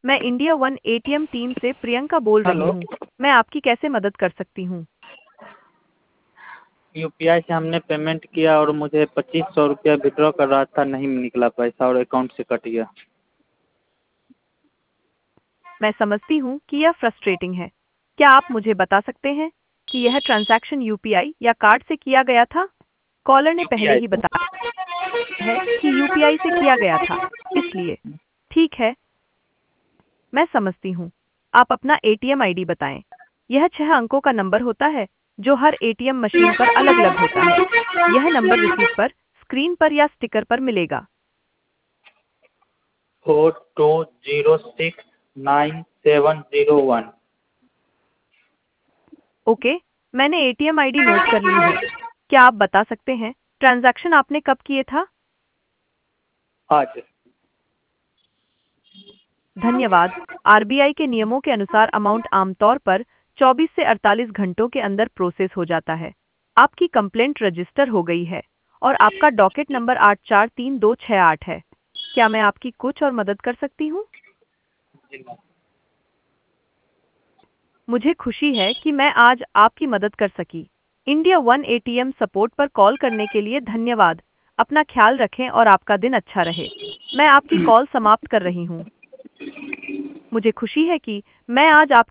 मैं India One ATM team से प्रियंका बोल रही हेलो। हूँ। मैं आपकी कैसे मदद कर सकती हूँ? यूपीआई से हमने पेमेंट किया और मुझे 2500 रुपया विड्रॉ कर रहा था, नहीं निकला पैसा और अकाउंट से कट गया। मैं समझती हूँ कि यह फ्रस्ट्रेटिंग है। क्या आप मुझे बता सकते हैं कि यह ट्रांजैक्शन यूपीआई या कार्ड से किया गया था? कॉलर ने पहले यूपीआई ही से। बताया है कि यूपीआई से किया गया था, इसलिए ठीक है, मैं समझती हूँ। आप अपना एटीएम आईडी बताएं। यह 6 अंकों का नंबर होता है जो हर एटीएम मशीन पर अलग-अलग होता है। यह नंबर रिसीट पर, स्क्रीन पर या स्टिकर पर मिलेगा। 42069701। ओके, मैंने एटीएम आईडी नोट कर ली है। क्या आप बता सकते हैं ट्रांजैक्शन आपने कब किए था? आज। धन्यवाद। आरबीआई के नियमों के अनुसार अमाउंट आमतौर पर 24 से 48 घंटों के अंदर प्रोसेस हो जाता है। आपकी कंप्लेंट रजिस्टर हो गई है और आपका डॉकेट नंबर 843268 है। क्या मैं आपकी कुछ और मदद कर सकती हूँ? मुझे खुशी है कि मैं आज आपकी मदद कर सकी। इंडिया वन एटीएम सपोर्ट पर कॉल करने के लिए धन्यवाद। अपना ख्याल रखें और आपका दिन अच्छा रहे। मैं आपकी कॉल समाप्त कर रही हूँ। मुझे खुशी है कि मैं आज आपकी